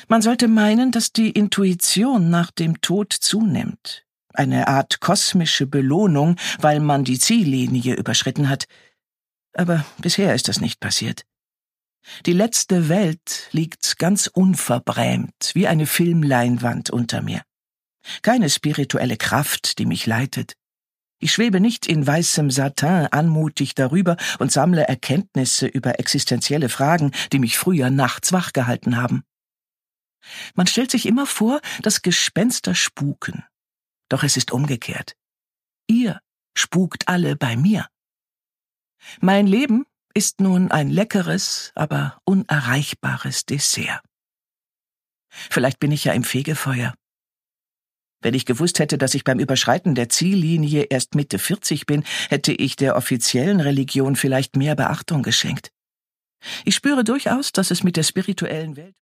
Man sollte meinen, dass die Intuition nach dem Tod zunimmt. Eine Art kosmische Belohnung, weil man die Ziellinie überschritten hat. Aber bisher ist das nicht passiert. Die letzte Welt liegt ganz unverbrämt, wie eine Filmleinwand unter mir. Keine spirituelle Kraft, die mich leitet. Ich schwebe nicht in weißem Satin anmutig darüber und sammle Erkenntnisse über existenzielle Fragen, die mich früher nachts wach gehalten haben. Man stellt sich immer vor, dass Gespenster spuken. Doch es ist umgekehrt. Ihr spukt alle bei mir. Mein Leben ist nun ein leckeres, aber unerreichbares Dessert. Vielleicht bin ich ja im Fegefeuer. Wenn ich gewusst hätte, dass ich beim Überschreiten der Ziellinie erst Mitte 40 bin, hätte ich der offiziellen Religion vielleicht mehr Beachtung geschenkt. Ich spüre durchaus, dass es mit der spirituellen Welt